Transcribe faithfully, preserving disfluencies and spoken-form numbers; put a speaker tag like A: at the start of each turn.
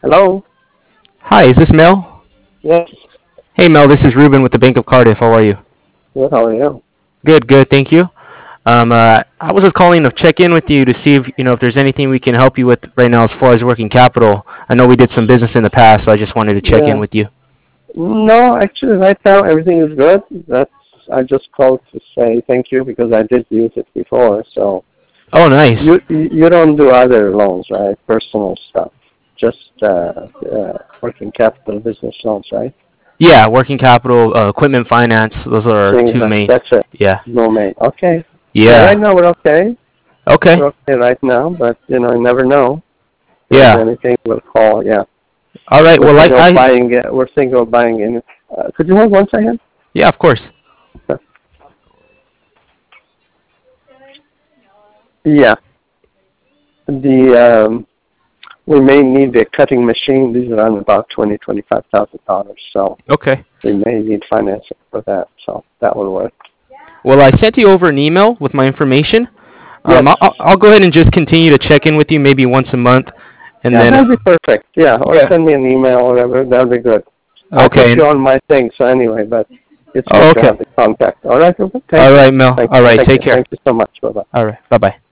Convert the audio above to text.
A: Hello?
B: Hi, is this Mel?
A: Yes.
B: Hey Mel, this is Ruben with the Bank of Cardiff. How are you?
A: Good, how are you?
B: Good, good, thank you. Um, uh, I was just calling to check in with you to see if you know if there's anything we can help you with right now as far as working capital. I know we did some business in the past, so I just wanted to check in
A: Yeah.
B: with you.
A: No, actually, right now everything is good. That's I just called to say thank you because I did use it before. So
B: Oh,
A: you
B: nice.
A: you don't do other loans, right? Personal stuff, just uh, uh, working capital business loans, right?
B: Yeah, working capital, uh, equipment finance. Those are our
A: Things
B: two
A: like
B: main.
A: that's it.
B: Yeah.
A: No main. Okay. Yeah, right
B: Yeah.
A: now we're okay.
B: Okay.
A: We're okay right now, but you know, you never know. If there's
B: Yeah.
A: anything, we'll call. Yeah.
B: All right.
A: We're
B: Well, I,
A: thinking of
B: I
A: buying. Uh, we're thinking of buying in. Uh, could you hold one second?
B: yeah, of course.
A: Yeah. The um, we may need a cutting machine. These are on about twenty, twenty-five thousand dollars. So
B: Okay.
A: we may need financing for that. So that will work.
B: Well, I sent you over an email with my information.
A: Yes.
B: Um, I'll, I'll go ahead and just continue to check in with you maybe once a month, and
A: Yeah,
B: then
A: that'll be perfect. Yeah, or
B: yeah.
A: send me an email or whatever. That'll be good. I put
B: Okay.
A: you
B: And,
A: on my thing. So anyway, but it's good
B: oh,
A: to have
B: okay.
A: the contact. All right, Ruben. Thank
B: All
A: you.
B: right, Mel.
A: Thank
B: All
A: you.
B: right.
A: Thank
B: Take
A: you. Thank
B: care.
A: you so much. Bye bye.
B: All right. Bye bye.